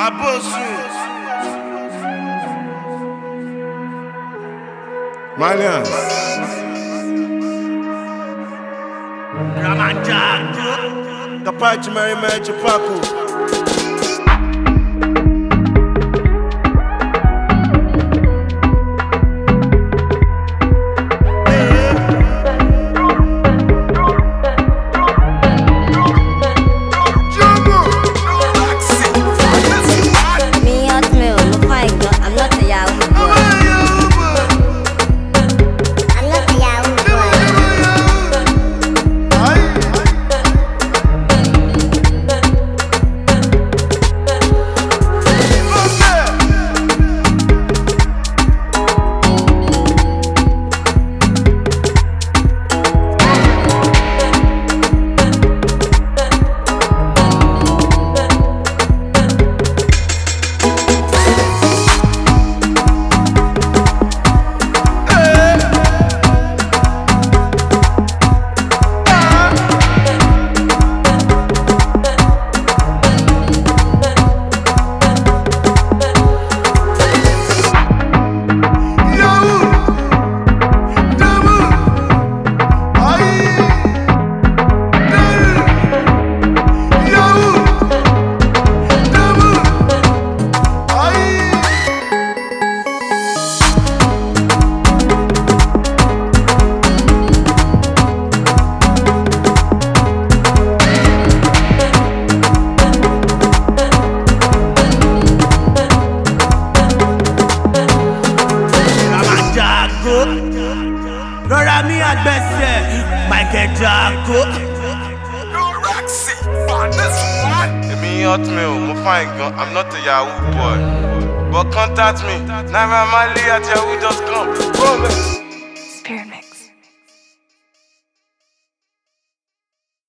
Abosu. Malians. Ramanjaro. Kapachi Mary Mary Chupaku. Rọra mi àgbẹ̀sẹ̀, Michael Jaco. Roxy, on this one. Èmi hotmail, mo fine gan, I'm not a Yahoo boy. But contact me, Naira Marley at yahoo.com. Spirit Mix.